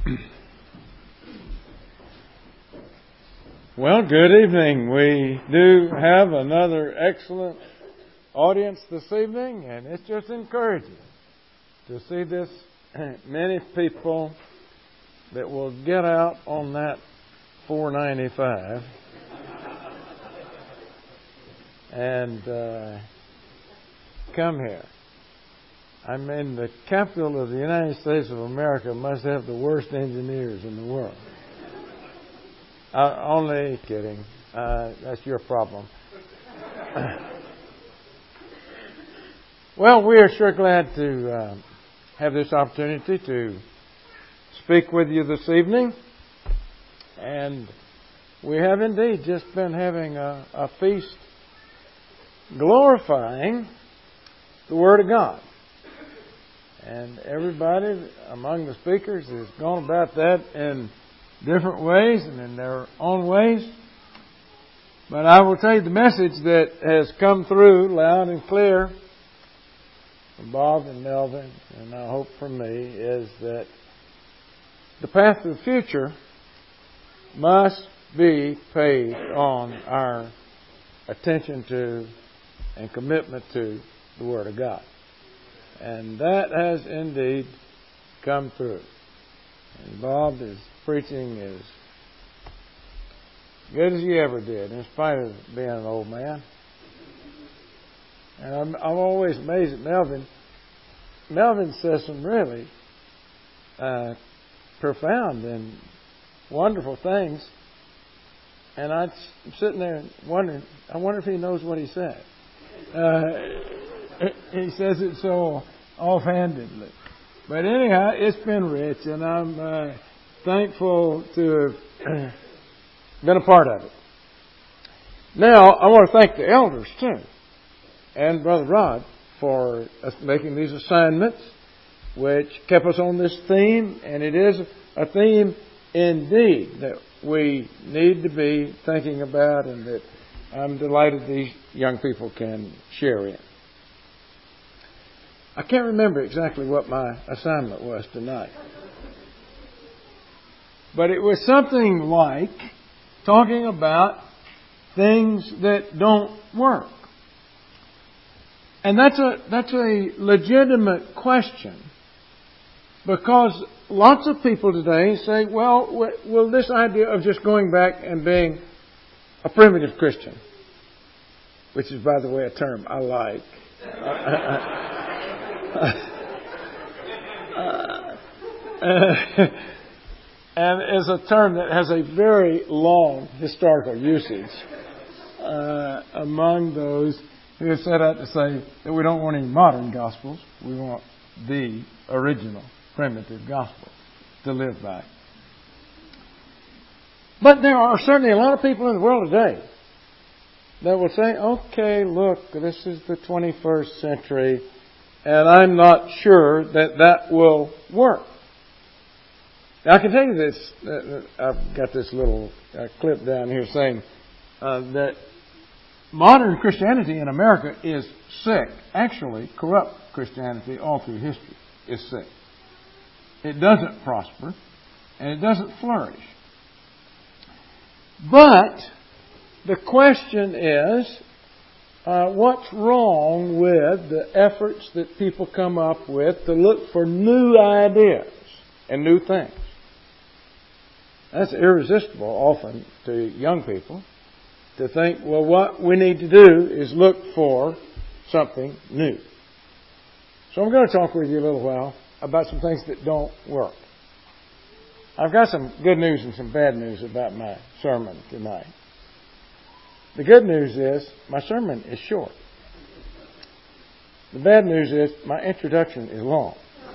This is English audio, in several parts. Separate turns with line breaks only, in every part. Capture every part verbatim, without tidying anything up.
Well, good evening. We do have another excellent audience this evening, and it's just encouraging to see this many people that will get out on that four ninety-five and uh, come here. I mean, the capital of the United States of America must have the worst engineers in the world. Uh, only kidding. Uh, that's your problem. Well, we are sure glad to uh, have this opportunity to speak with you this evening. And we have indeed just been having a, a feast glorifying the Word of God. And everybody among the speakers has gone about that in different ways and in their own ways. But I will tell you the message that has come through loud and clear from Bob and Melvin, and I hope from me, is that the path to the future must be paid on our attention to and commitment to the Word of God. And that has indeed come through. And Bob is preaching as good as he ever did, in spite of being an old man. And I'm, I'm always amazed at Melvin. Melvin says some really uh, profound and wonderful things. And I'm sitting there wondering, I wonder if he knows what he said. Uh, he says it so offhandedly. But anyhow, it's been rich, and I'm uh, thankful to have been a part of it. Now, I want to thank the elders, too, and Brother Rod for us making these assignments, which kept us on this theme, and it is a theme indeed that we need to be thinking about and that I'm delighted these young people can share in. I can't remember exactly what my assignment was tonight. But it was something like talking about things that don't work. And that's a that's a legitimate question, because lots of people today say, well, well, this idea of just going back and being a primitive Christian, which is, by the way, a term I like. Uh, uh, and is a term that has a very long historical usage uh, among those who have set out to say that we don't want any modern gospels. We want the original primitive gospel to live by. But there are certainly a lot of people in the world today that will say, okay, look, this is the twenty-first century, and I'm not sure that that will work. Now, I can tell you this. Uh, I've got this little uh, clip down here saying uh, that modern Christianity in America is sick. Actually, corrupt Christianity all through history is sick. It doesn't prosper, and it doesn't flourish. But the question is, Uh, what's wrong with the efforts that people come up with to look for new ideas and new things? That's irresistible often to young people to think, well, what we need to do is look for something new. So I'm going to talk with you a little while about some things that don't work. I've got some good news and some bad news about my sermon tonight. The good news is my sermon is short. The bad news is my introduction is long.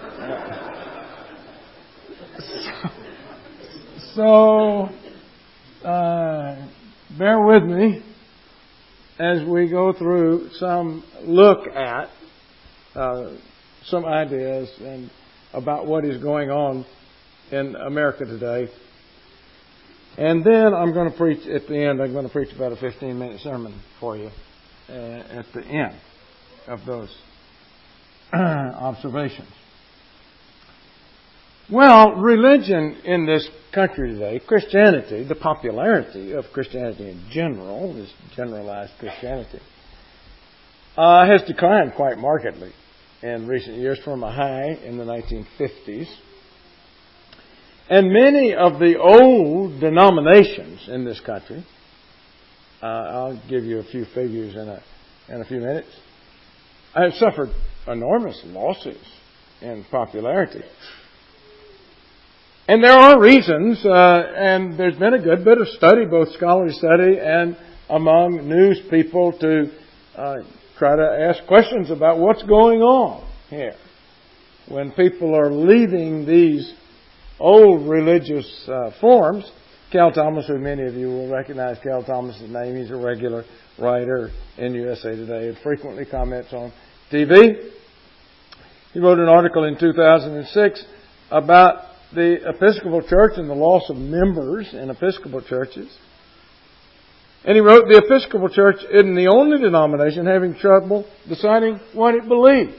so, uh, bear with me as we go through some look at uh, some ideas and about what is going on in America today. And then I'm going to preach at the end. I'm going to preach about a fifteen-minute sermon for you uh, at the end of those observations. Well, religion in this country today, Christianity, the popularity of Christianity in general, this generalized Christianity, uh, has declined quite markedly in recent years from a high in the nineteen fifties. And many of the old denominations in this country, uh, I'll give you a few figures in a, in a few minutes, have suffered enormous losses in popularity. And there are reasons, uh, and there's been a good bit of study, both scholarly study and among news people, to uh, try to ask questions about what's going on here. When people are leaving these old religious uh, forms, Cal Thomas, who many of you will recognize Cal Thomas's name, he's a regular writer in U S A Today and frequently comments on T V. He wrote an article in two thousand six about the Episcopal Church and the loss of members in Episcopal churches. And he wrote, the Episcopal Church isn't the only denomination having trouble deciding what it believes.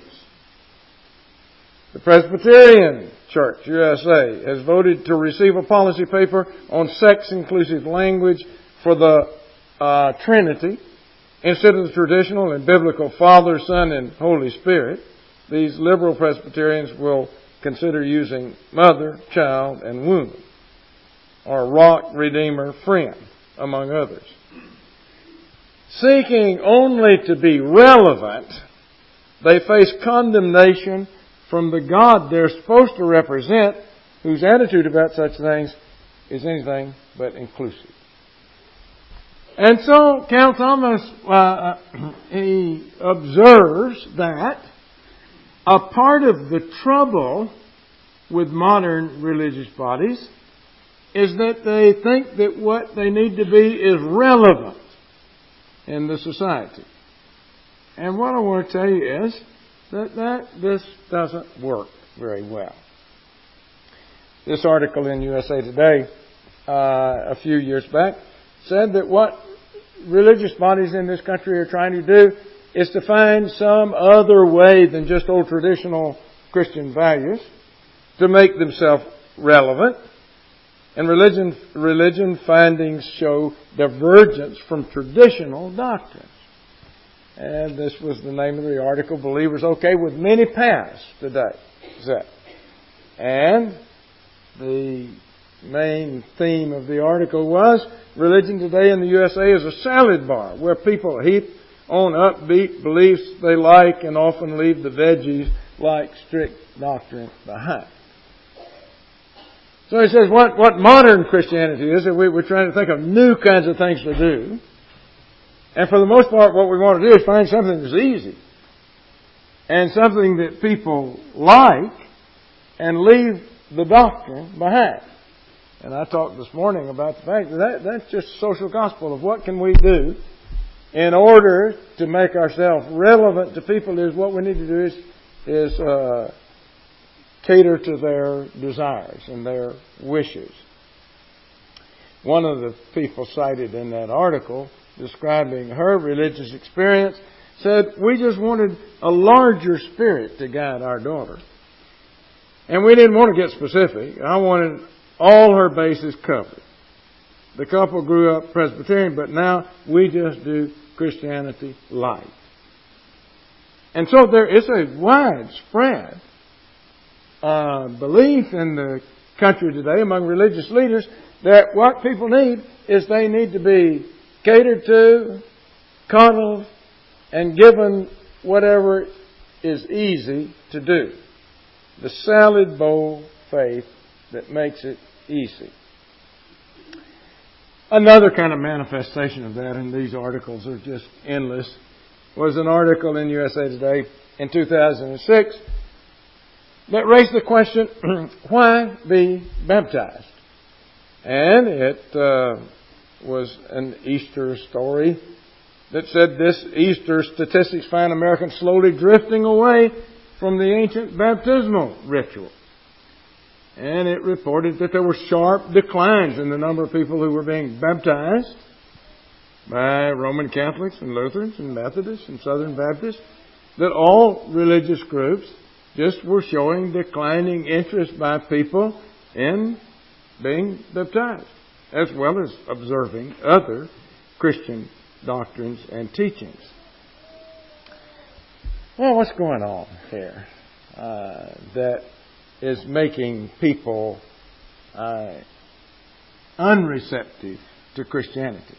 The Presbyterian Church, U S A, has voted to receive a policy paper on sex-inclusive language for the uh, Trinity instead of the traditional and biblical Father, Son, and Holy Spirit. These liberal Presbyterians will consider using mother, child, and womb, or rock, redeemer, friend, among others. Seeking only to be relevant, they face condemnation from the God they're supposed to represent, whose attitude about such things is anything but inclusive. And so, Cal Thomas, uh, he observes that a part of the trouble with modern religious bodies is that they think that what they need to be is relevant in the society. And what I want to tell you is that, that this doesn't work very well. This article in U S A Today uh, a few years back said that what religious bodies in this country are trying to do is to find some other way than just old traditional Christian values to make themselves relevant. And religion, religion findings show divergence from traditional doctrines. And this was the name of the article, Believers Okay with Many Paths Today. And the main theme of the article was, religion today in the U S A is a salad bar where people heap on upbeat beliefs they like and often leave the veggies like strict doctrine behind. So he says what, what modern Christianity is, that we, we're trying to think of new kinds of things to do. And for the most part, what we want to do is find something that's easy and something that people like and leave the doctrine behind. And I talked this morning about the fact that, that that's just social gospel of what can we do in order to make ourselves relevant to people. Is what we need to do is, is uh, cater to their desires and their wishes. One of the people cited in that article, describing her religious experience, said, we just wanted a larger spirit to guide our daughter. And we didn't want to get specific. I wanted all her bases covered. The couple grew up Presbyterian, but now we just do Christianity light. And so there is a widespread uh, belief in the country today among religious leaders that what people need is they need to be catered to, coddled, and given whatever is easy to do. The salad bowl faith that makes it easy. Another kind of manifestation of that, and these articles are just endless, was an article in U S A Today in two thousand six that raised the question, why be baptized? And it uh, was an Easter story that said this Easter statistics find Americans slowly drifting away from the ancient baptismal ritual. And it reported that there were sharp declines in the number of people who were being baptized by Roman Catholics and Lutherans and Methodists and Southern Baptists, that all religious groups just were showing declining interest by people in being baptized, as well as observing other Christian doctrines and teachings. Well, what's going on here uh, that is making people uh, unreceptive to Christianity?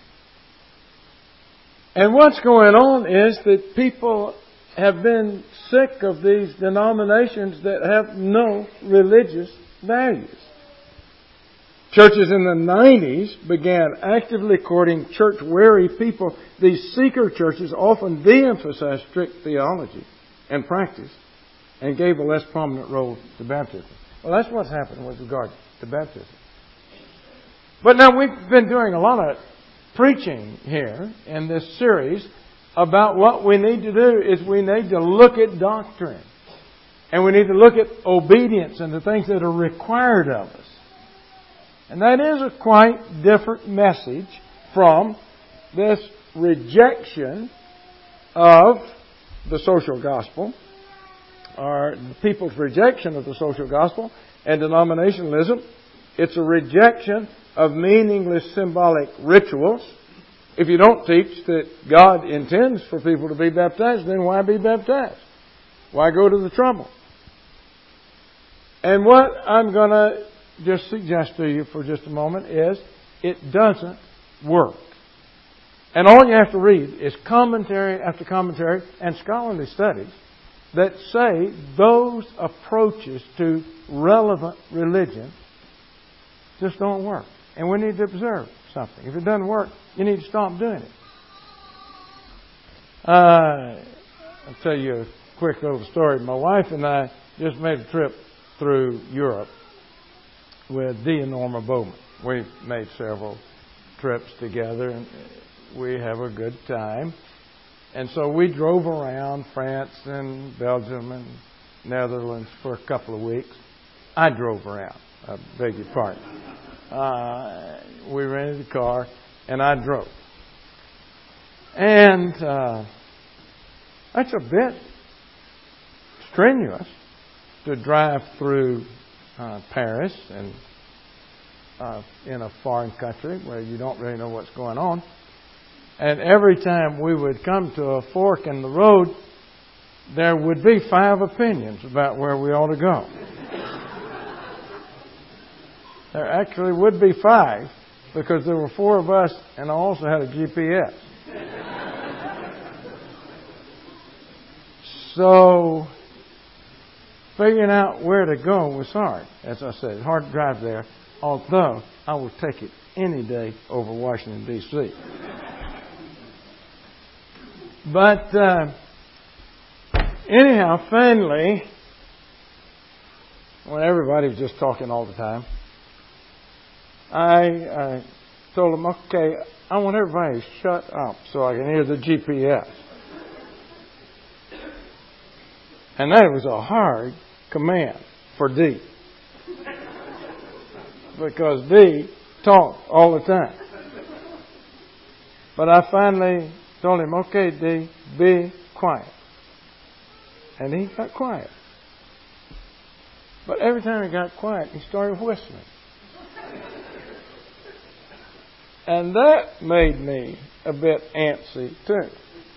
And what's going on is that people have been sick of these denominations that have no religious values. Churches in the nineties began actively courting church-weary people. These seeker churches often de-emphasized strict theology and practice and gave a less prominent role to baptism. Well, that's what's happened with regard to baptism. But now we've been doing a lot of preaching here in this series about what we need to do is we need to look at doctrine. And we need to look at obedience and the things that are required of us. And that is a quite different message from this rejection of the social gospel, or the people's rejection of the social gospel and denominationalism. It's a rejection of meaningless symbolic rituals. If you don't teach that God intends for people to be baptized, then why be baptized? Why go to the trouble? And what I'm going to just suggest to you for just a moment is it doesn't work. And all you have to read is commentary after commentary and scholarly studies that say those approaches to relevant religion just don't work. And we need to observe something. If it doesn't work, you need to stop doing it. Uh, I'll tell you a quick little story. My wife and I just made a trip through Europe with Dee and Norma Bowman. We've made several trips together and we have a good time. And so we drove around France and Belgium and Netherlands for a couple of weeks. I drove around. I beg your pardon. Uh, we rented a car and I drove. And uh, that's a bit strenuous to drive through uh, Paris and uh, in a foreign country where you don't really know what's going on. And every time we would come to a fork in the road, there would be five opinions about where we ought to go. There actually would be five because there were four of us and I also had a G P S. So figuring out where to go was hard. As I said, it's hard to drive there, although I would take it any day over Washington, D C But uh, anyhow, finally, when everybody was just talking all the time, I uh, told them, okay, I want everybody to shut up so I can hear the G P S. And that was a hard command for Dee. Because Dee talked all the time. But I finally told him, okay, Dee, be quiet. And he got quiet. But every time he got quiet, he started whistling. And that made me a bit antsy too.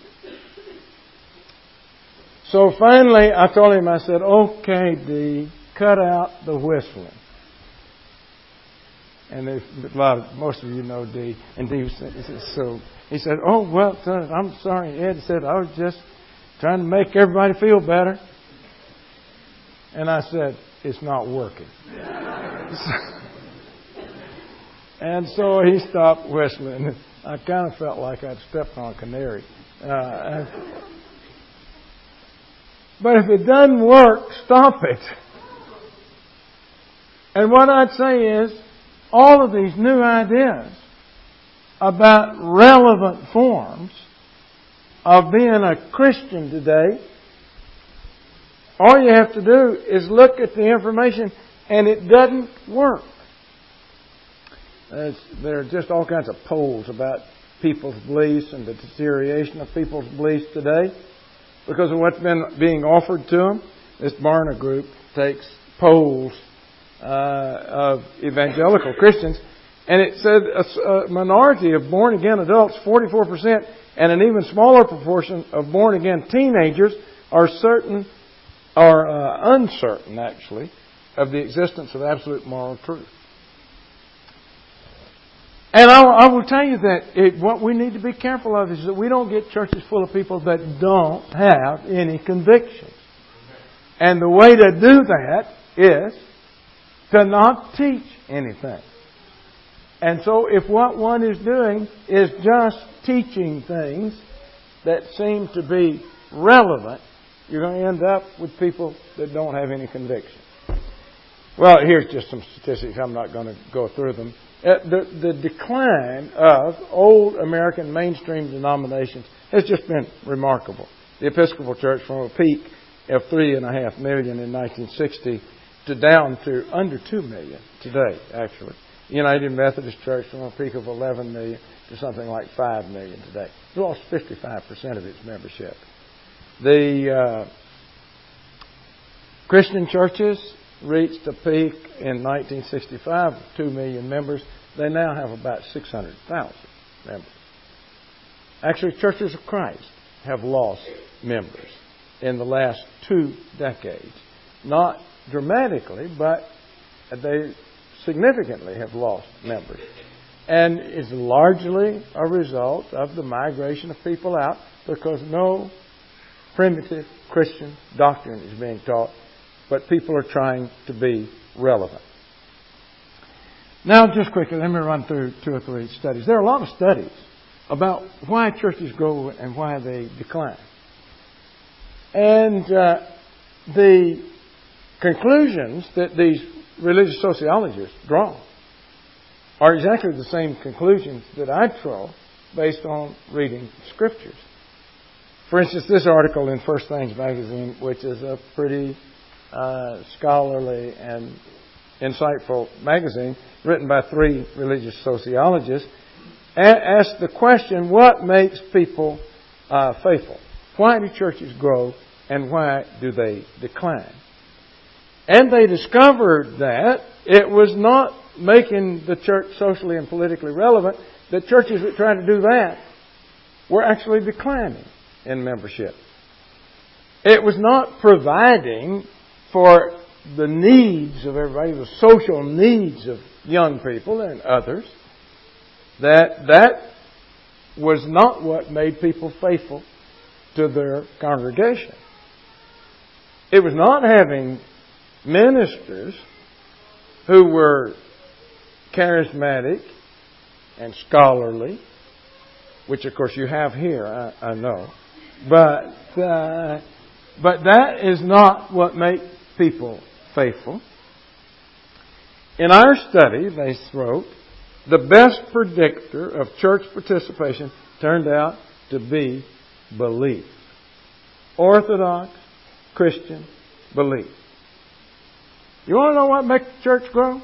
So finally, I told him, I said, okay, Dee, cut out the whistling. And if, a lot of, most of you know Dee. And Dee said, so he said, oh, well, son, I'm sorry, Ed. He said, I was just trying to make everybody feel better. And I said, it's not working. And so he stopped whistling. I kind of felt like I'd stepped on a canary. Uh, but if it doesn't work, stop it. And what I'd say is, all of these new ideas about relevant forms of being a Christian today, all you have to do is look at the information and it doesn't work. There's, there are just all kinds of polls about people's beliefs and the deterioration of people's beliefs today because of what's been being offered to them. this Barna group takes polls uh, of evangelical Christians, and it said a, a minority of born-again adults, forty-four percent, and an even smaller proportion of born-again teenagers are certain, are uh, uncertain, actually, of the existence of absolute moral truth. And I, I will tell you that it, what we need to be careful of is that we don't get churches full of people that don't have any convictions. And the way to do that is to not teach anything. And so if what one is doing is just teaching things that seem to be relevant, you're going to end up with people that don't have any conviction. Well, here's just some statistics. I'm not going to go through them. Uh, the, the decline of old American mainstream denominations has just been remarkable. The Episcopal Church from a peak of three and a half million in nineteen sixty to down to under two million today, actually. The United Methodist Church from a peak of eleven million to something like five million today. It lost fifty-five percent of its membership. The uh, Christian churches reached a peak in nineteen sixty-five of two million members. They now have about six hundred thousand members. Actually, Churches of Christ have lost members in the last two decades. Not dramatically, but they significantly have lost members. And it's largely a result of the migration of people out because no primitive Christian doctrine is being taught, but people are trying to be relevant. Now, just quickly, let me run through two or three studies. There are a lot of studies about why churches grow and why they decline. And uh, the conclusions that these religious sociologists draw are exactly the same conclusions that I draw based on reading scriptures. For instance, this article in First Things magazine, which is a pretty uh, scholarly and insightful magazine written by three religious sociologists, asked the question, what makes people uh, faithful? Why do churches grow and why do they decline? And they discovered that it was not making the church socially and politically relevant. The churches that tried to do that were actually declining in membership. It was not providing for the needs of everybody, the social needs of young people and others. That that was not what made people faithful to their congregation. It was not having ministers who were charismatic and scholarly, which of course you have here, I, I know. But uh, but that is not what makes people faithful. In our study, they wrote, the best predictor of church participation turned out to be belief. Orthodox Christian belief. You want to know what makes the church grow?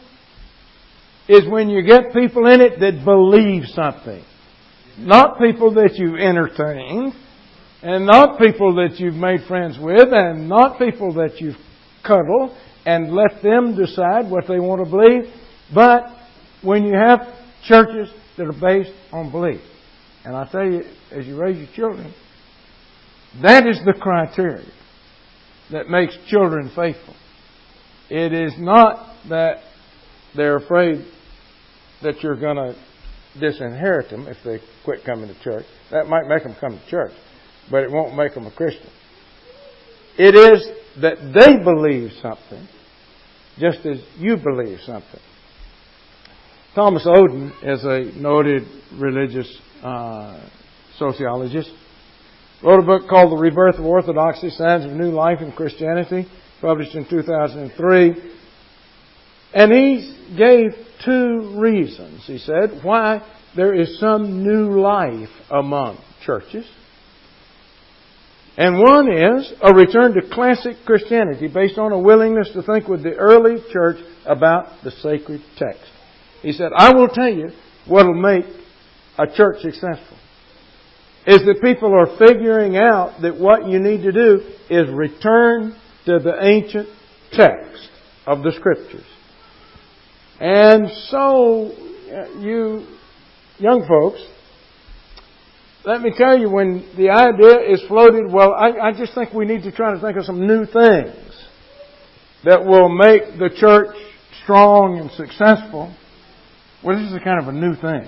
Is when you get people in it that believe something. Not people that you've entertained, and not people that you've made friends with, and not people that you've cuddled and let them decide what they want to believe, but when you have churches that are based on belief. And I tell you, as you raise your children, that is the criteria that makes children faithful. It is not that they're afraid that you're going to disinherit them if they quit coming to church. That might make them come to church, but it won't make them a Christian. It is that they believe something just as you believe something. Thomas Oden is a noted religious uh, sociologist. Wrote a book called The Rebirth of Orthodoxy, Signs of New Life in Christianity, published in two thousand three. And he gave two reasons, he said, why there is some new life among churches. And one is a return to classic Christianity based on a willingness to think with the early church about the sacred text. He said, I will tell you what will make a church successful. Is that people are figuring out that what you need to do is return to the ancient text of the Scriptures. And so, you young folks, let me tell you, when the idea is floated, well, I, I just think we need to try to think of some new things that will make the church strong and successful. Well, this is a kind of a new thing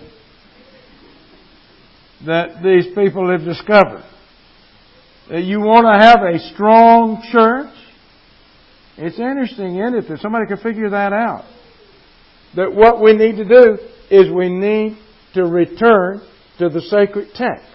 that these people have discovered. That you want to have a strong church. It's interesting, isn't it, that somebody can figure that out. That what we need to do is we need to return to the sacred text.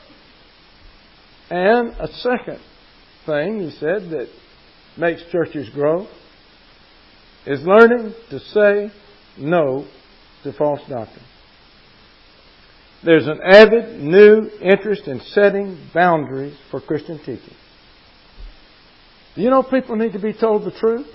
And a second thing, he said, that makes churches grow is learning to say no to false doctrine. There's an avid new interest in setting boundaries for Christian teaching. Do you know people need to be told the truth?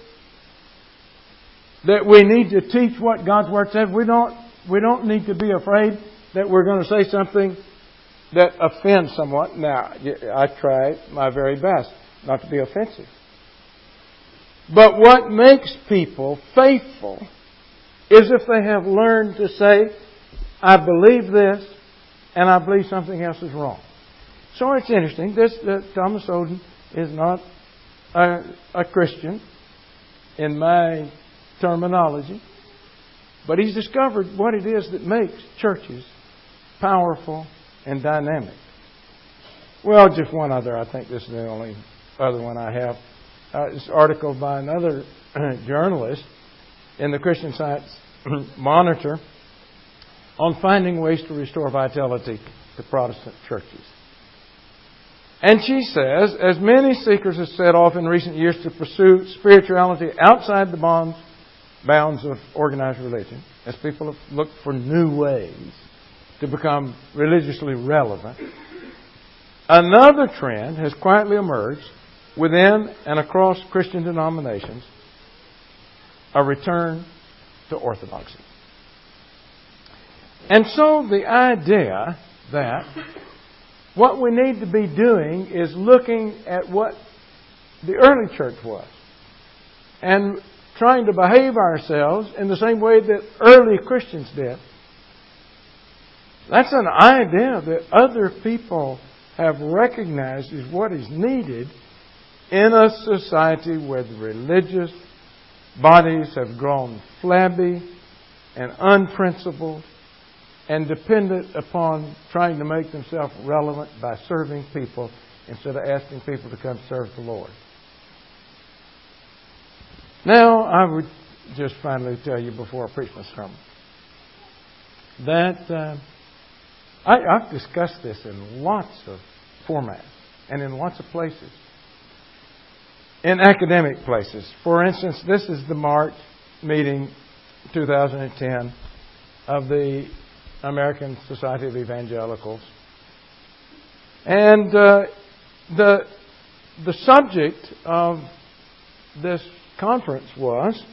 That we need to teach what God's Word says. We don't, we don't need to be afraid that we're going to say something that offends someone. Now, I try my very best not to be offensive. But what makes people faithful is if they have learned to say, I believe this, and I believe something else is wrong. So it's interesting. This uh, Thomas Oden is not a, a Christian in my terminology, but he's discovered what it is that makes churches powerful and dynamic. Well, just one other. I think this is the only other one I have. Uh, this article by another journalist in the Christian Science Monitor on finding ways to restore vitality to Protestant churches. And she says, as many seekers have set off in recent years to pursue spirituality outside the bonds, bounds of organized religion, as people have looked for new ways to become religiously relevant, another trend has quietly emerged within and across Christian denominations, a return to orthodoxy. And so the idea that what we need to be doing is looking at what the early church was and trying to behave ourselves in the same way that early Christians did. That's an idea that other people have recognized is what is needed in a society where the religious bodies have grown flabby and unprincipled and dependent upon trying to make themselves relevant by serving people instead of asking people to come serve the Lord. Now, I would just finally tell you before I preach my sermon that uh, I, I've discussed this in lots of formats and in lots of places. In academic places. For instance, this is the March meeting two thousand ten of the American Society of Evangelicals. And uh, the the subject of this conference was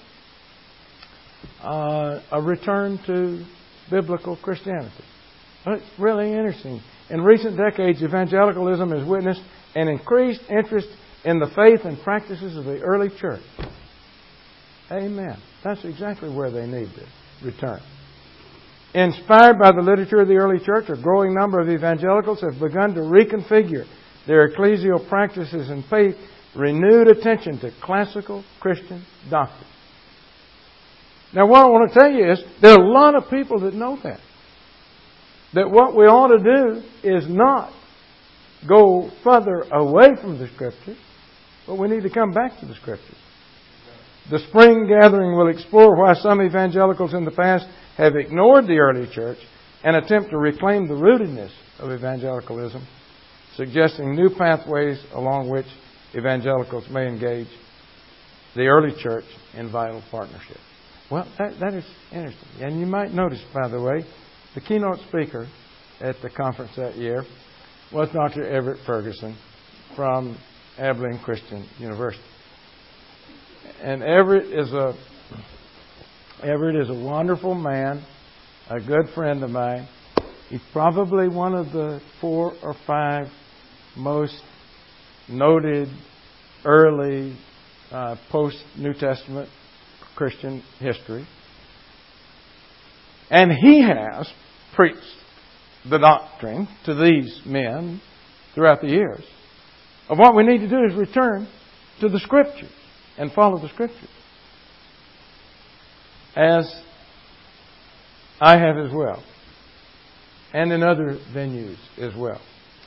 uh, a return to biblical Christianity. It's really interesting. In recent decades, evangelicalism has witnessed an increased interest in the faith and practices of the early church. Amen. That's exactly where they need to return. Inspired by the literature of the early church, a growing number of evangelicals have begun to reconfigure their ecclesial practices and faith, renewed attention to classical Christian doctrine. Now, what I want to tell you is, there are a lot of people that know that. That what we ought to do is not go further away from the Scriptures, but we need to come back to the Scriptures. The spring gathering will explore why some evangelicals in the past have ignored the early church and attempt to reclaim the rootedness of evangelicalism, suggesting new pathways along which evangelicals may engage the early church in vital partnership. Well, that, that is interesting. And you might notice, by the way, the keynote speaker at the conference that year was Doctor Everett Ferguson from Abilene Christian University. And Everett is a Everett is a wonderful man, a good friend of mine. He's probably one of the four or five most noted early uh, post-New Testament Christian history. And he has preached the doctrine to these men throughout the years of what we need to do is return to the Scriptures and follow the Scriptures. As I have as well. And in other venues as well.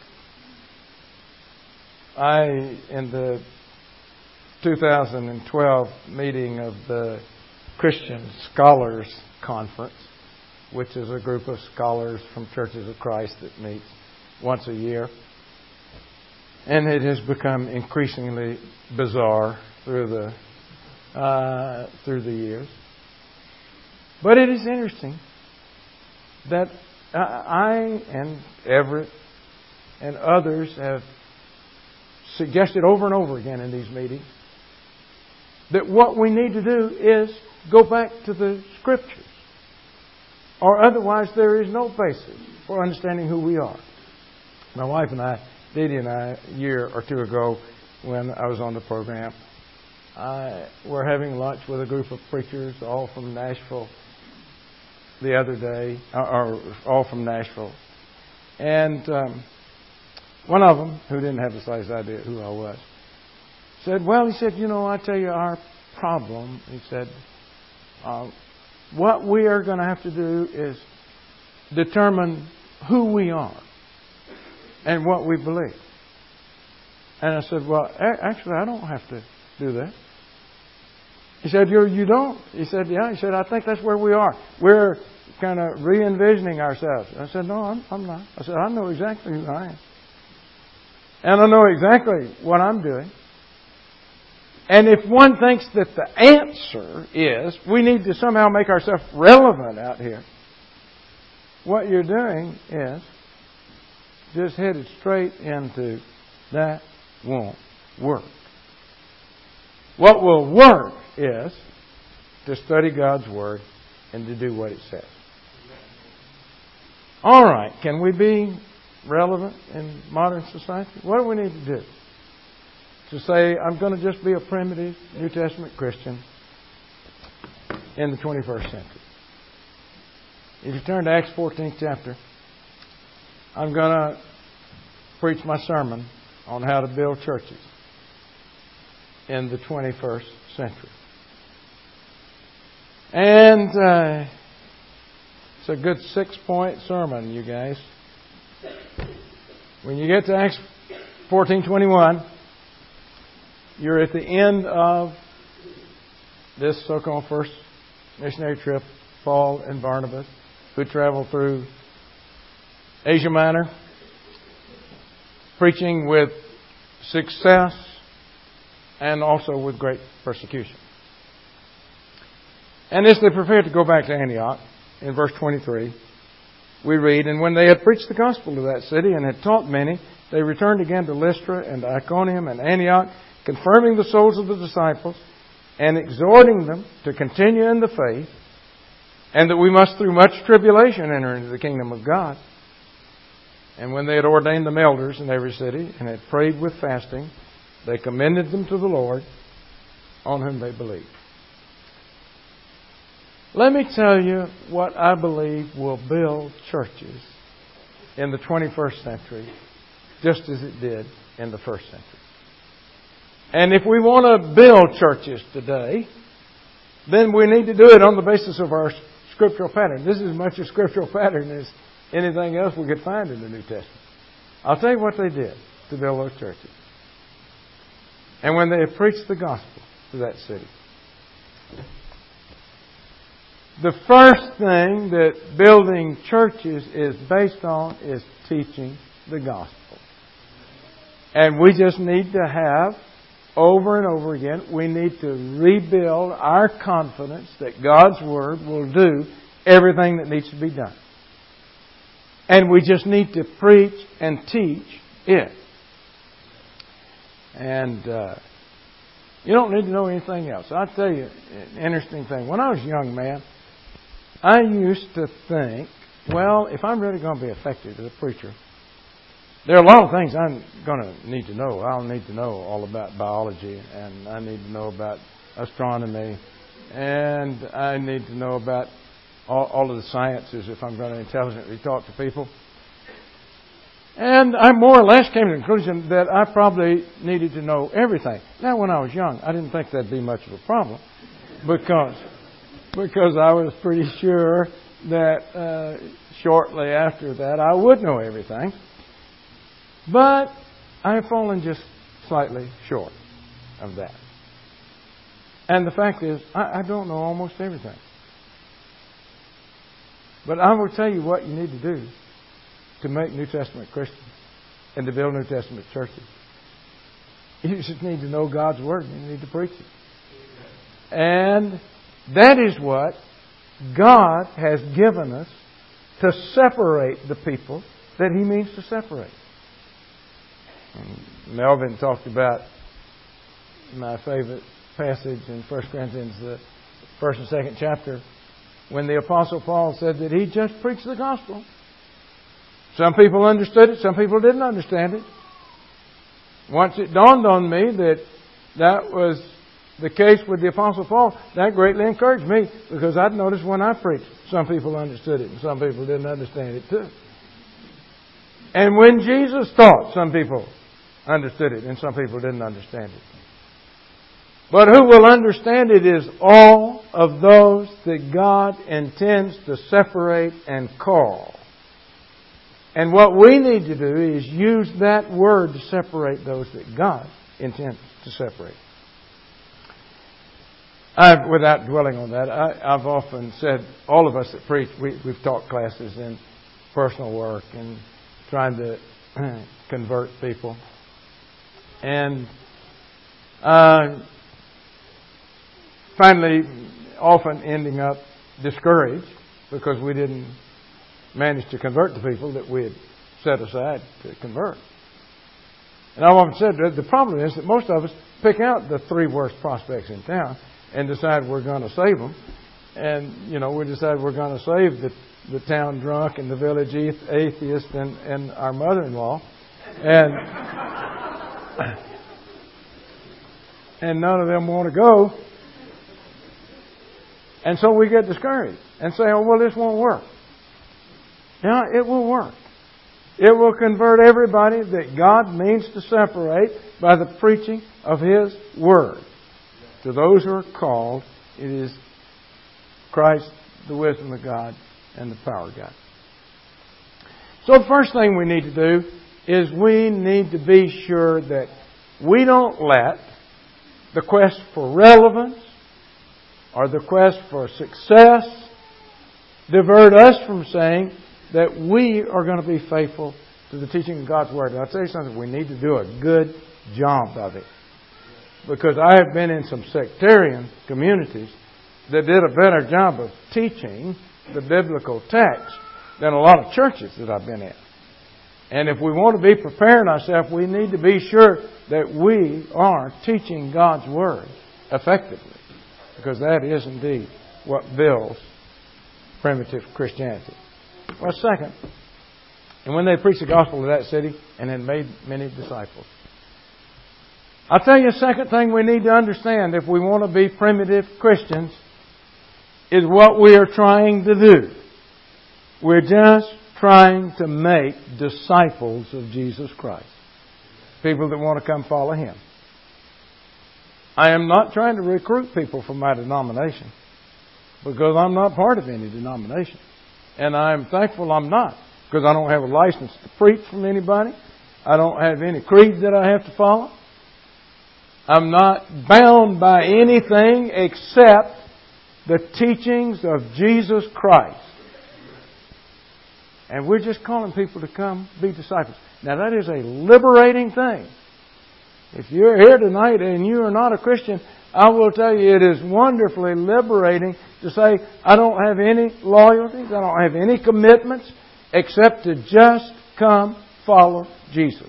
I, in the two thousand twelve meeting of the Christian Scholars Conference, which is a group of scholars from Churches of Christ that meets once a year. And it has become increasingly bizarre through the uh, through the years. But it is interesting that I and Everett and others have suggested over and over again in these meetings that what we need to do is go back to the Scriptures. Or otherwise there is no basis for understanding who we are. My wife and I, Dee Dee and I, a year or two ago when I was on the program, I were having lunch with a group of preachers all from Nashville the other day, or all from Nashville. And um, one of them, who didn't have the slightest idea who I was, said, well, he said, you know, I tell you our problem, he said, uh, what we are going to have to do is determine who we are and what we believe. And I said, well, actually, I don't have to do that. He said, you you don't? He said, yeah. He said, I think that's where we are. We're kind of re-envisioning ourselves. I said, no, I'm, I'm not. I said, I know exactly who I am. And I know exactly what I'm doing. And if one thinks that the answer is we need to somehow make ourselves relevant out here, what you're doing is just headed straight into that won't work. What will work is to study God's Word and to do what it says. All right, can we be relevant in modern society? What do we need to do? To say, I'm going to just be a primitive New Testament Christian in the twenty-first century. If you turn to Acts fourteenth chapter, I'm going to preach my sermon on how to build churches in the twenty-first century. And uh, it's a good six-point sermon, you guys. When you get to Acts fourteen twenty-one, you're at the end of this so-called first missionary trip, Paul and Barnabas, who traveled through Asia Minor, preaching with success and also with great persecution. And as they prepared to go back to Antioch, in verse twenty-three, we read, and when they had preached the gospel to that city and had taught many, they returned again to Lystra and Iconium and Antioch, confirming the souls of the disciples and exhorting them to continue in the faith, and that we must through much tribulation enter into the kingdom of God. And when they had ordained them elders in every city and had prayed with fasting, they commended them to the Lord on whom they believed. Let me tell you what I believe will build churches in the twenty-first century just as it did in the first century. And if we want to build churches today, then we need to do it on the basis of our scriptural pattern. This is as much a scriptural pattern as anything else we could find in the New Testament. I'll tell you what they did to build those churches. And when they had preached the gospel to that city, the first thing that building churches is based on is teaching the gospel. And we just need to have, over and over again, we need to rebuild our confidence that God's Word will do everything that needs to be done. And we just need to preach and teach it. And uh, you don't need to know anything else. I'll tell you an interesting thing. When I was a young man, I used to think, well, if I'm really going to be effective as a preacher, There are a lot of things I'm going to need to know. I'll need to know all about biology, and I need to know about astronomy, and I need to know about all, all of the sciences if I'm going to intelligently talk to people. And I more or less came to the conclusion that I probably needed to know everything. Now, when I was young, I didn't think that'd be much of a problem because because I was pretty sure that uh, shortly after that I would know everything. But I have fallen just slightly short of that. And the fact is, I, I don't know almost everything. But I will tell you what you need to do to make New Testament Christians and to build New Testament churches. You just need to know God's Word and you need to preach it. And that is what God has given us to separate the people that He means to separate. And Melvin talked about my favorite passage in First Corinthians, the first and second chapter, when the Apostle Paul said that he just preached the gospel. Some people understood it, some people didn't understand it. Once it dawned on me that that was the case with the Apostle Paul, that greatly encouraged me, because I'd noticed when I preached, some people understood it and some people didn't understand it too. And when Jesus taught, some people understood it and some people didn't understand it. But who will understand it is all of those that God intends to separate and call. And what we need to do is use that word to separate those that God intends to separate. I've, without dwelling on that, I, I've often said, all of us that preach, we, we've taught classes in personal work and trying to convert people. And uh, finally, often ending up discouraged because we didn't manage to convert the people that we had set aside to convert. And I've often said that the problem is that most of us pick out the three worst prospects in town and decide we're going to save them. And, you know, we decide we're going to save the, the town drunk and the village atheist and, and our mother-in-law. And, and none of them want to go. And so we get discouraged and say, oh, well, this won't work. Now, it will work. It will convert everybody that God means to separate by the preaching of His Word. To those who are called, it is Christ, the wisdom of God, and the power of God. So the first thing we need to do is we need to be sure that we don't let the quest for relevance or the quest for success divert us from saying that we are going to be faithful to the teaching of God's Word. And I'll tell you something, we need to do a good job of it. Because I have been in some sectarian communities that did a better job of teaching the biblical text than a lot of churches that I've been in. And if we want to be preparing ourselves, we need to be sure that we are teaching God's Word effectively. Because that is indeed what builds primitive Christianity. Well, second, and when they preached the gospel to that city and had made many disciples. I'll tell you a second thing we need to understand if we want to be primitive Christians is what we are trying to do. We're just trying to make disciples of Jesus Christ. People that want to come follow Him. I am not trying to recruit people from my denomination because I'm not part of any denomination. And I'm thankful I'm not, because I don't have a license to preach from anybody. I don't have any creed that I have to follow. I'm not bound by anything except the teachings of Jesus Christ. And we're just calling people to come be disciples. Now that is a liberating thing. If you're here tonight and you are not a Christian, I will tell you it is wonderfully liberating to say, I don't have any loyalties, I don't have any commitments, except to just come follow Jesus.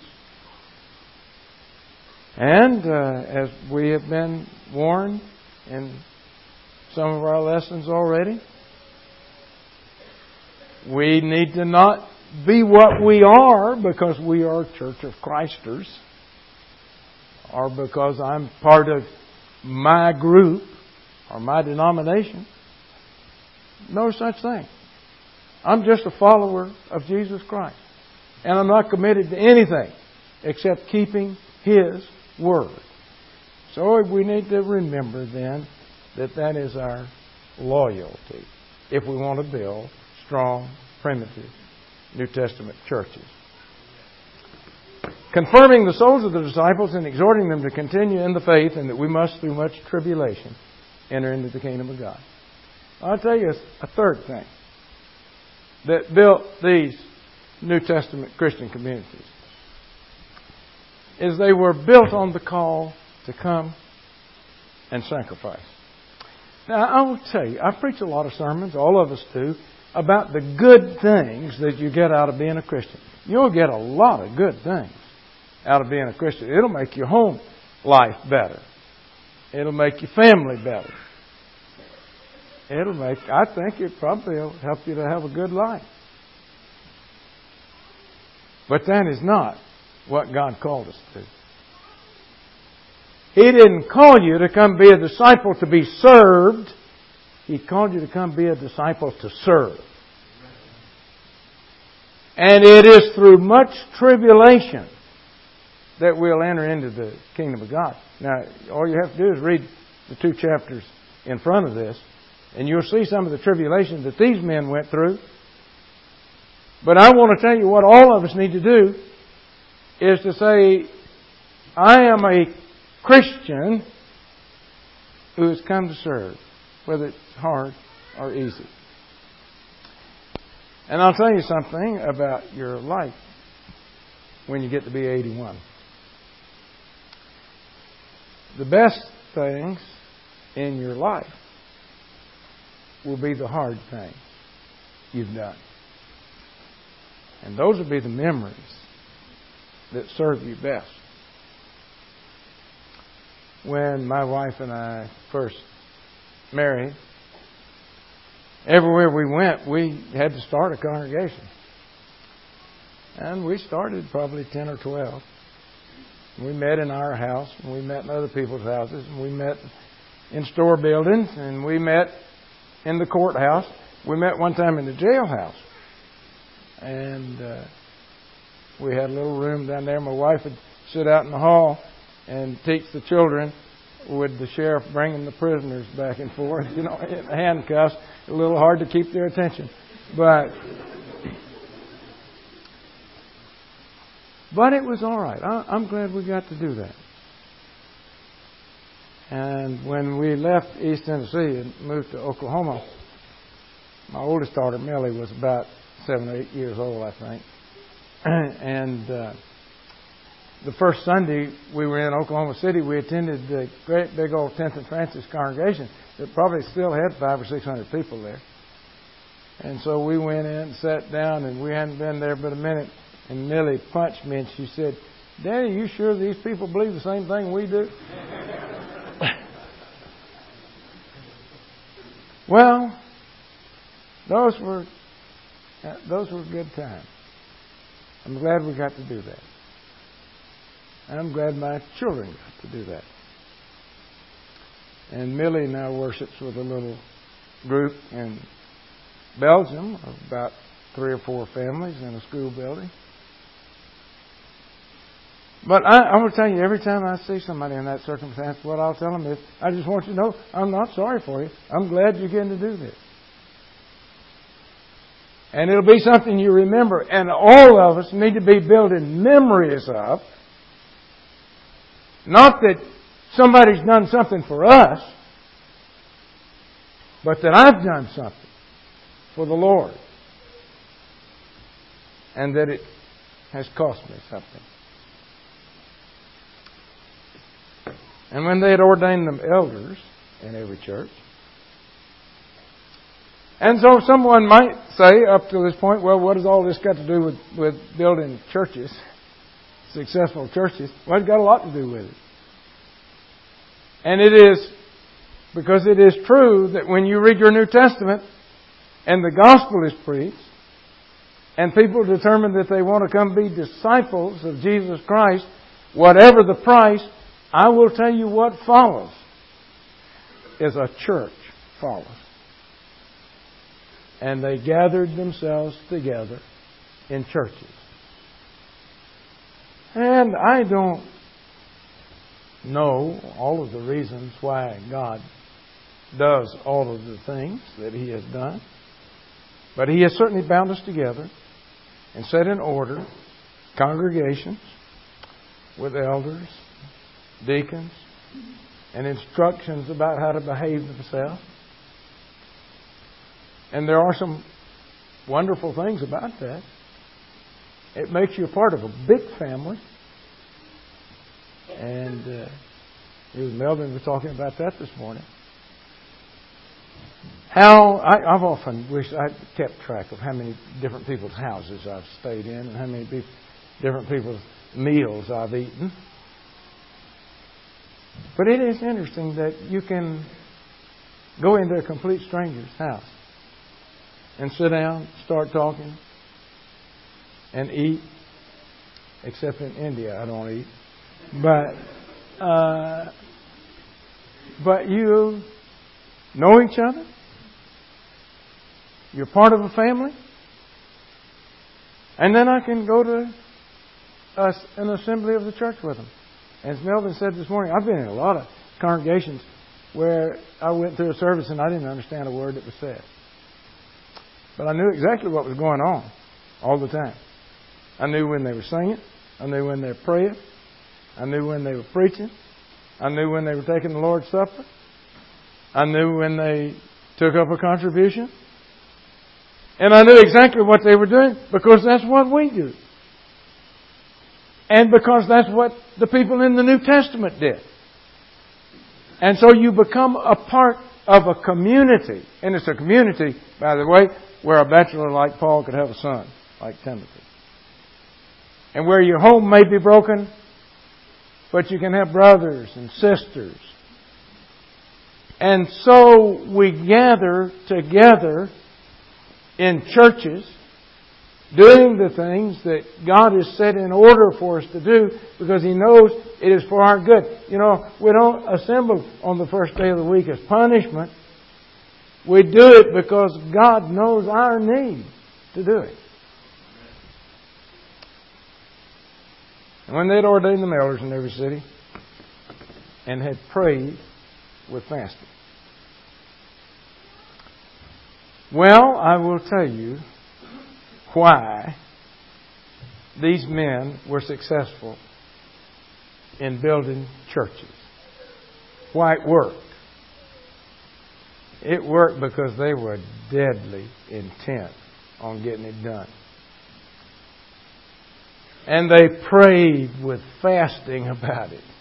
And uh, as we have been warned in some of our lessons already, we need to not be what we are because we are Church of Christers, or because I'm part of my group or my denomination. No such thing. I'm just a follower of Jesus Christ. And I'm not committed to anything except keeping His Word. So we need to remember then that that is our loyalty if we want to build strong, primitive New Testament churches. Confirming the souls of the disciples and exhorting them to continue in the faith, and that we must, through much tribulation, enter into the kingdom of God. I'll tell you a third thing that built these New Testament Christian communities is they were built on the call to come and sacrifice. Now, I will tell you, I preach a lot of sermons, all of us do, about the good things that you get out of being a Christian. You'll get a lot of good things out of being a Christian. It'll make your home life better. It'll make your family better. It'll make, I think it probably will help you to have a good life. But that is not what God called us to. He didn't call you to come be a disciple to be served. He called you to come be a disciple to serve. And it is through much tribulation that we'll enter into the kingdom of God. Now, all you have to do is read the two chapters in front of this, and you'll see some of the tribulation that these men went through. But I want to tell you what all of us need to do is to say, I am a Christian who has come to serve, whether it's hard or easy. And I'll tell you something about your life when you get to be eighty-one. The best things in your life will be the hard things you've done. And those will be the memories that serve you best. When my wife and I first married, everywhere we went, we had to start a congregation. And we started probably ten or twelve. We met in our house, and we met in other people's houses, and we met in store buildings, and we met in the courthouse. We met one time in the jailhouse. And uh, we had a little room down there. My wife would sit out in the hall and teach the children with the sheriff bringing the prisoners back and forth, you know, in handcuffs. A little hard to keep their attention. But but it was all right. I, I'm glad we got to do that. And when we left East Tennessee and moved to Oklahoma, my oldest daughter, Millie, was about seven or eight years old, I think. And uh, the first Sunday we were in Oklahoma City, we attended the great big old tenth and Francis congregation that probably still had five or six hundred people there. And so we went in and sat down, and we hadn't been there but a minute, and Millie punched me and she said, "Daddy, you sure these people believe the same thing we do?" Well, those were those were good times. I'm glad we got to do that. And I'm glad my children got to do that. And Millie now worships with a little group in Belgium of about three or four families in a school building. But I, I will tell you, every time I see somebody in that circumstance, what I'll tell them is, I just want you to know, I'm not sorry for you. I'm glad you're getting to do this. And it'll be something you remember. And all of us need to be building memories of. Not that somebody's done something for us, but that I've done something for the Lord. And that it has cost me something. And when they had ordained them elders in every church. And so someone might say up to this point, well, what has all this got to do with, with building churches, successful churches? Well, it's got a lot to do with it. And it is because it is true that when you read your New Testament and the gospel is preached, and people determine that they want to come be disciples of Jesus Christ, whatever the price, I will tell you what follows is a church follows. And they gathered themselves together in churches. And I don't know all of the reasons why God does all of the things that He has done. But He has certainly bound us together and set in order congregations with elders, deacons, and instructions about how to behave themselves. And there are some wonderful things about that. It makes you a part of a big family. And uh, it was Melvin was talking about that this morning. How I, I've often wished I kept track of how many different people's houses I've stayed in and how many be, different people's meals I've eaten. But it is interesting that you can go into a complete stranger's house and sit down, start talking, and eat. Except in India, I don't eat. But uh, but you know each other. You're part of a family. And then I can go to a, an assembly of the church with them. As Melvin said this morning, I've been in a lot of congregations where I went through a service and I didn't understand a word that was said. But I knew exactly what was going on all the time. I knew when they were singing. I knew when they were praying. I knew when they were preaching. I knew when they were taking the Lord's Supper. I knew when they took up a contribution. And I knew exactly what they were doing because that's what we do. And because that's what the people in the New Testament did. And so you become a part of a community. And it's a community, by the way, where a bachelor like Paul could have a son like Timothy. And where your home may be broken, but you can have brothers and sisters. And so we gather together in churches, doing the things that God has set in order for us to do because He knows it is for our good. You know, we don't assemble on the first day of the week as punishment. We do it because God knows our need to do it. And when they'd ordained the elders in every city and had prayed with fasting. Well, I will tell you why these men were successful in building churches. Why it worked. It worked because they were deadly intent on getting it done. And they prayed with fasting about it.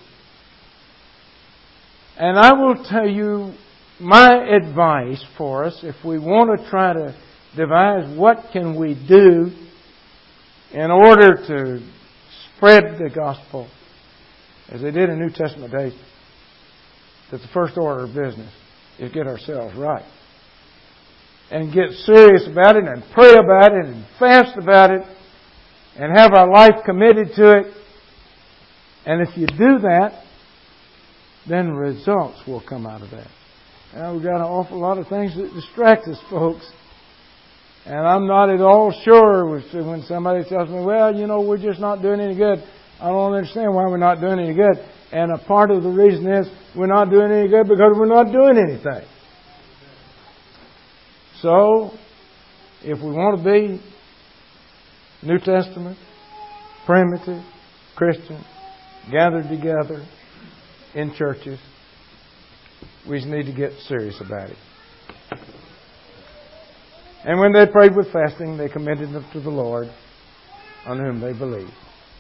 And I will tell you my advice for us, if we want to try to devise what can we do in order to spread the gospel, as they did in New Testament days, that the first order of business is get ourselves right. And get serious about it and pray about it and fast about it and have our life committed to it. And if you do that, then results will come out of that. Now, we've got an awful lot of things that distract us, folks. And I'm not at all sure when somebody tells me, well, you know, we're just not doing any good. I don't understand why we're not doing any good. And a part of the reason is we're not doing any good because we're not doing anything. So, if we want to be New Testament, primitive, Christian, gathered together in churches, we just need to get serious about it. And when they prayed with fasting, they commended them to the Lord on whom they believed.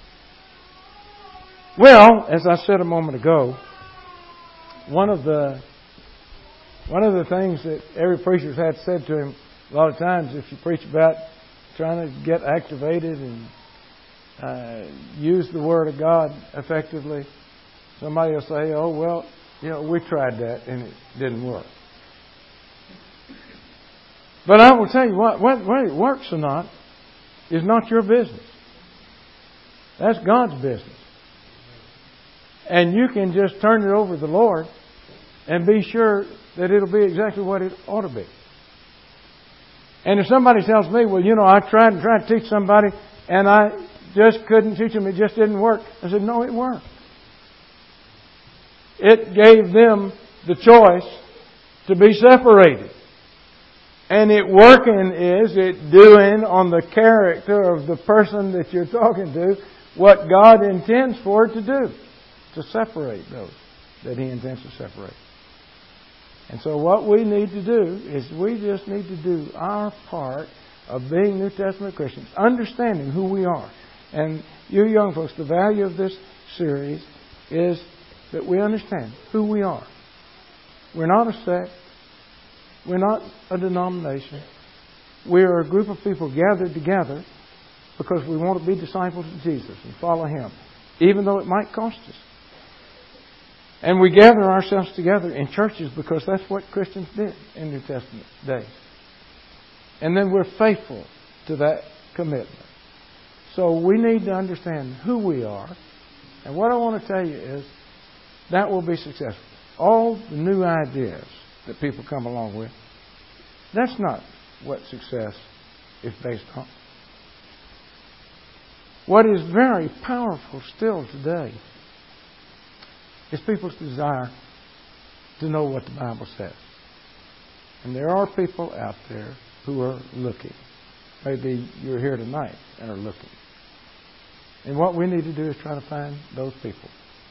Well, as I said a moment ago, one of the one of the things that every preacher's had said to him a lot of times, if you preach about trying to get activated and uh, use the Word of God effectively, somebody will say, oh, well, you know, we tried that and it didn't work. But I will tell you what, whether it works or not, is not your business. That's God's business. And you can just turn it over to the Lord and be sure that it'll be exactly what it ought to be. And if somebody tells me, well, you know, I tried and tried to teach somebody and I just couldn't teach them, it just didn't work. I said, no, it worked. It gave them the choice to be separated. And it working is it doing on the character of the person that you're talking to what God intends for it to do. To separate those that He intends to separate. And so what we need to do is we just need to do our part of being New Testament Christians, understanding who we are. And you young folks, the value of this series is that we understand who we are. We're not a sect. We're not a denomination. We are a group of people gathered together because we want to be disciples of Jesus and follow Him, even though it might cost us. And we gather ourselves together in churches because that's what Christians did in New Testament days. And then we're faithful to that commitment. So we need to understand who we are. And what I want to tell you is that will be successful. All the new ideas that people come along with, that's not what success is based on. What is very powerful still today is people's desire to know what the Bible says. And there are people out there who are looking. Maybe you're here tonight and are looking. And what we need to do is try to find those people.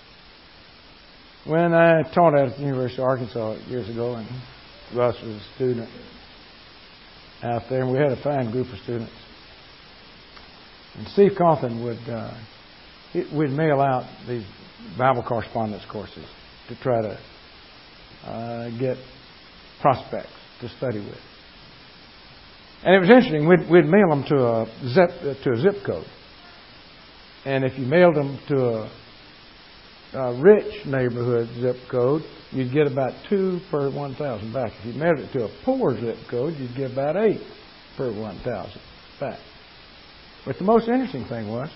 When I taught at the University of Arkansas years ago, and Russ was a student out there, and we had a fine group of students. And Steve Coughlin would uh, we'd mail out these Bible correspondence courses to try to uh, get prospects to study with. And it was interesting. We'd, we'd mail them to a zip uh, to a zip code, and if you mailed them to a, a rich neighborhood zip code, you'd get about two per one thousand back. If you mailed it to a poor zip code, you'd get about eight per one thousand back. But the most interesting thing was,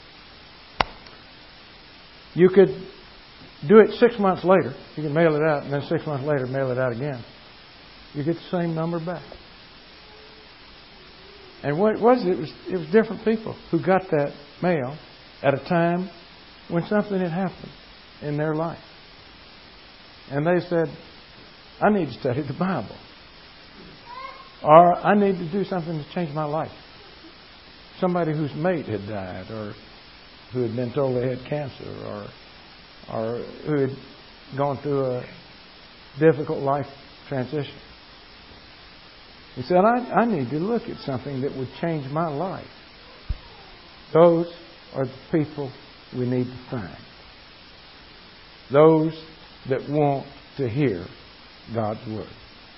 you could do it six months later. You could mail it out, and then six months later mail it out again. You get the same number back. And what it was, it was it was different people who got that mail at a time when something had happened in their life. And they said, I need to study the Bible. Or I need to do something to change my life. Somebody whose mate had died, or who had been told they had cancer, or or who had gone through a difficult life transition. He said, I, I need to look at something that would change my life. Those are the people we need to find. Those that want to hear God's Word.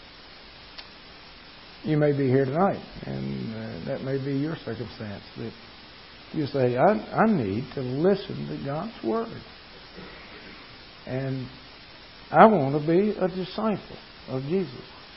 You may be here tonight, and uh, that may be your circumstance, that you say, I, I need to listen to God's Word. And I want to be a disciple of Jesus.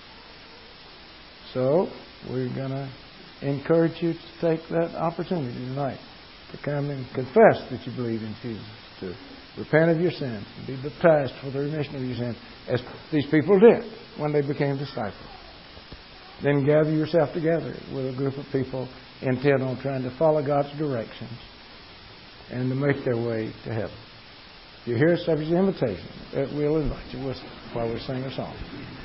So we're going to encourage you to take that opportunity tonight to come and confess that you believe in Jesus, to repent of your sins, and be baptized for the remission of your sins, as these people did when they became disciples. Then gather yourself together with a group of people intent on trying to follow God's directions and to make their way to heaven. If you hear a subject invitation, we'll invite you while we sing a song.